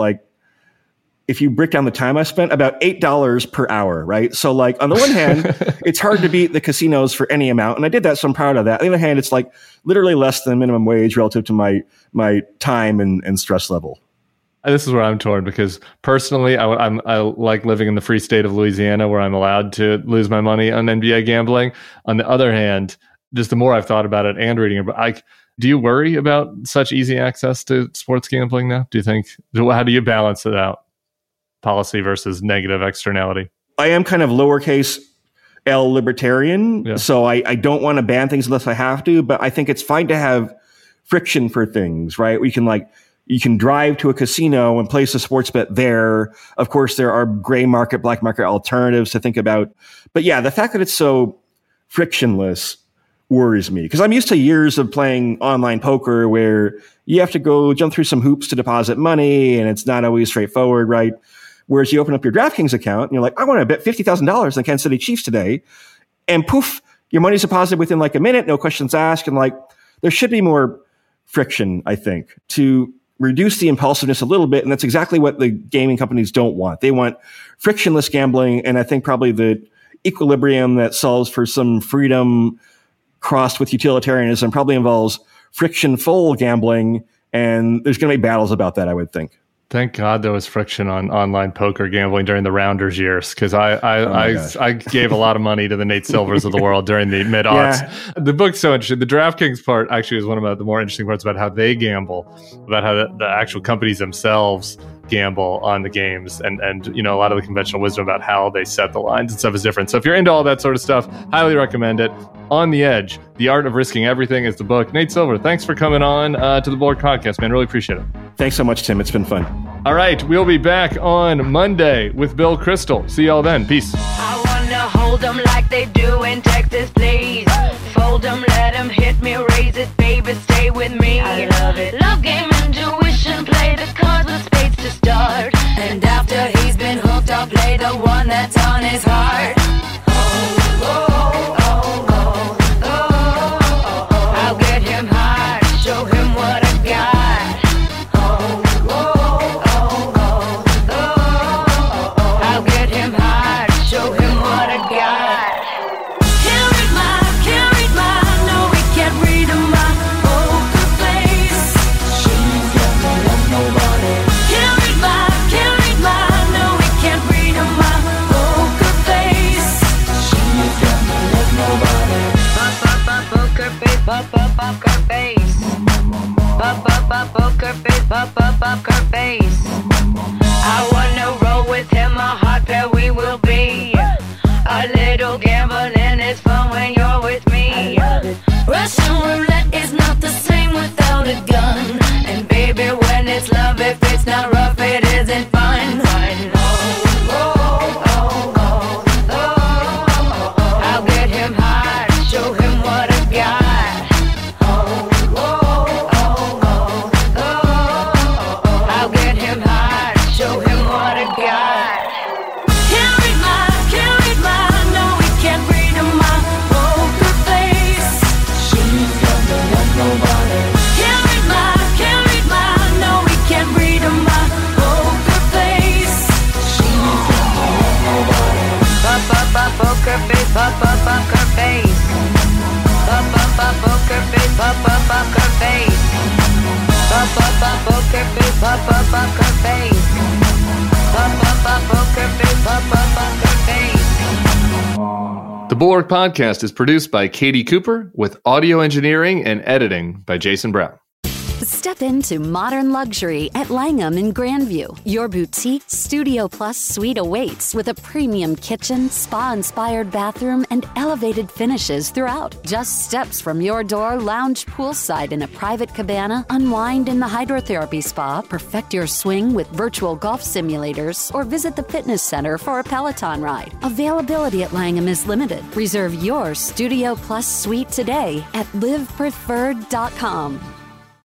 if you break down the time I spent, about $8 per hour, right? So on the one hand, it's hard to beat the casinos for any amount. And I did that, so I'm proud of that. On the other hand, it's literally less than minimum wage relative to my time and stress level. This is where I'm torn, because personally, I like living in the free state of Louisiana where I'm allowed to lose my money on NBA gambling. On the other hand, just the more I've thought about it and reading about, do you worry about such easy access to sports gambling now? How do you balance it out? Policy versus negative externality. I am kind of lowercase L libertarian, yeah. So I don't want to ban things unless I have to, but I think it's fine to have friction for things, right? You can drive to a casino and place a sports bet there. Of course, there are gray market, black market alternatives to think about. But yeah, the fact that it's so frictionless worries me, because I'm used to years of playing online poker where you have to go jump through some hoops to deposit money and it's not always straightforward, right? Whereas you open up your DraftKings account and you're like, I want to bet $50,000 on the Kansas City Chiefs today. And poof, your money's deposited within like a minute, no questions asked. And like, there should be more friction, I think, to reduce the impulsiveness a little bit. And that's exactly what the gaming companies don't want. They want frictionless gambling. And I think probably the equilibrium that solves for some freedom crossed with utilitarianism probably involves friction-full gambling. And there's going to be battles about that, I would think. Thank God there was friction on online poker gambling during the Rounders years, because I gave a lot of money to the Nate Silvers of the world during the mid-aughts. Yeah. The book's so interesting. The DraftKings part actually is one of the more interesting parts about how they gamble, about how the actual companies themselves gamble on the games, and you know, a lot of the conventional wisdom about how they set the lines and stuff is different. So if you're into all that sort of stuff, highly recommend it. On the Edge, The Art of Risking Everything is the book. Nate Silver, thanks for coming on to the Bulwark Podcast, man. Really appreciate it. Thanks so much, Tim. It's been fun. All right, we'll be back on Monday with Bill Crystal. See y'all then. Peace. I wanna hold them like they do in Texas, please. Fold them, let them hit me, raise it, baby, stay with me. I love it. Love game, intuition, play the cards with spades to start. And after he's been hooked, I'll play the one that's on his heart. Oh, oh, oh, oh, oh, oh, oh. I'll get him hard, show him what I got. Poker face, poker face. I wanna roll with him, a hot pair we will be. A little gambling is fun when you're with me. Russian roulette is not the same without a gun. And baby, when it's love, if it's not rough, it isn't fun. I'll get him hard, show him what I got. Poker face, poker face. Poker face, poker face. Poker face, poker face. Poker face, poker face. The Bulwark Podcast is produced by Katie Cooper with audio engineering and editing by Jason Brown. Step into modern luxury at Langham in Grandview. Your boutique Studio Plus suite awaits with a premium kitchen, spa-inspired bathroom, and elevated finishes throughout. Just steps from your door, lounge poolside in a private cabana, unwind in the hydrotherapy spa, perfect your swing with virtual golf simulators, or visit the fitness center for a Peloton ride. Availability at Langham is limited. Reserve your Studio Plus suite today at livepreferred.com.